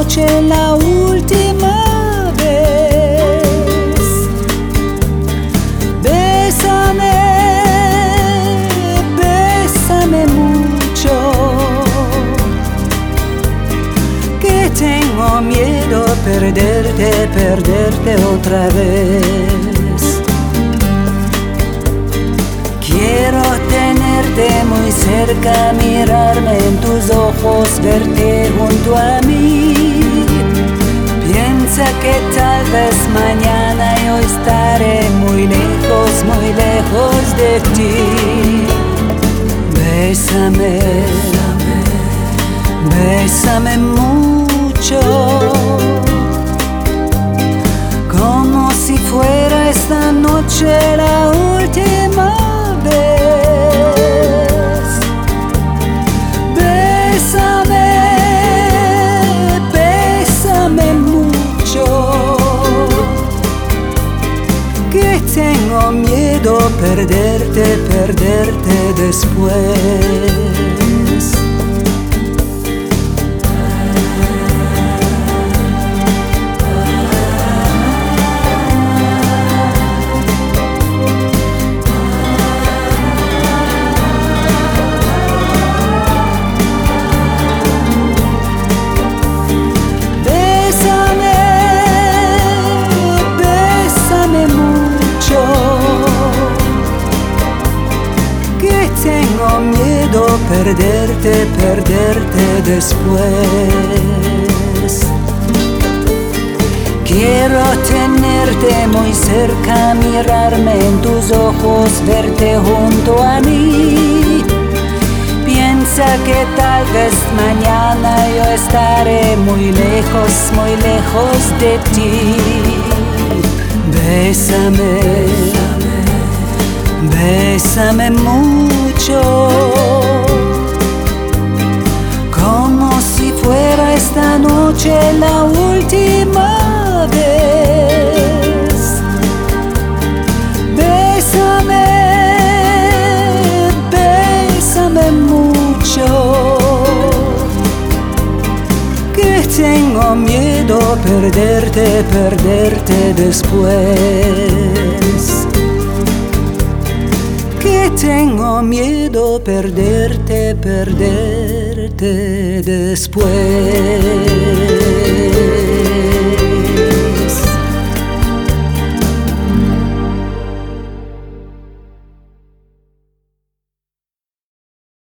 noche la última vez. Bésame, bésame mucho, que tengo miedo perderte otra vez. Quiero tenerte muy cerca, mirarme en tus ojos, verte junto a mí. Piensa que tal vez mañana yo estaré muy lejos de ti. Bésame, bésame mucho, como si fuera esta noche la última vez. Bésame, bésame mucho, que tengo miedo perderte después. Tengo miedo perderte después. Quiero tenerte muy cerca, mirarme en tus ojos, verte junto a mí. Piensa que tal vez mañana yo estaré muy lejos de ti. Bésame, bésame mucho, como si fuera esta noche la última vez. Bésame, bésame mucho, que tengo miedo perderte después. Que tengo miedo perderte después.